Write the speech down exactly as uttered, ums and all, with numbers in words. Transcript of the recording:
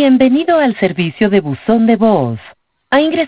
Bienvenido al servicio de buzón de voz. Ha ingresado